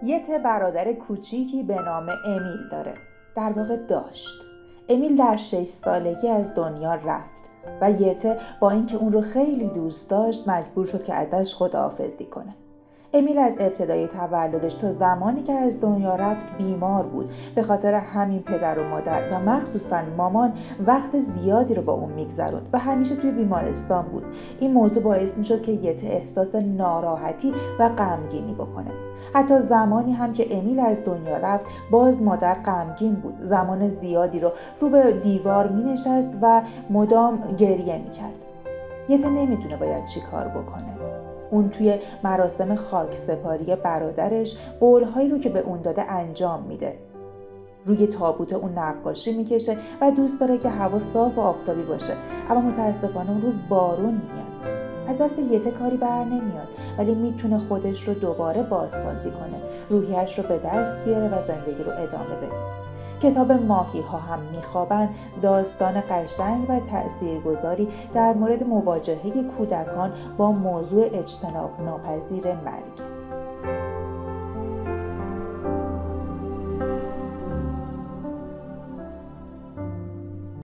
یته برادر کوچیکی به نام امیل داره. در واقع داشت. امیل در 6 سالگی از دنیا رفت و یته با اینکه اون رو خیلی دوست داشت مجبور شد که ازش خداحافظی کنه. امیل از ابتدای تولدش تا زمانی که از دنیا رفت بیمار بود. به خاطر همین پدر و مادر و مخصوصاً مامان وقت زیادی رو با اون میگذروند و همیشه توی بیمارستان بود. این موضوع باعث میشد که یته احساس ناراحتی و غمگینی بکنه. حتی زمانی هم که امیل از دنیا رفت باز مادر غمگین بود. زمان زیادی رو به دیوار مینشست و مدام گریه میکرد. یته نمیدونه باید چی کار بکنه. اون توی مراسم خاکسپاری برادرش قولهایی رو که به اون داده انجام میده. روی تابوت اون نقاشی میکشه و دوست داره که هوا صاف و آفتابی باشه، اما متاسفانه اون روز بارون میاد. از دست یته کاری بر نمیاد، ولی میتونه خودش رو دوباره بازسازی کنه، روحیش رو به دست بیاره و زندگی رو ادامه بده. کتاب ماهی ها هم میخوابند داستان قشنگ و تأثیرگذاری در مورد مواجهه کودکان با موضوع اجتناب ناپذیر مرگ.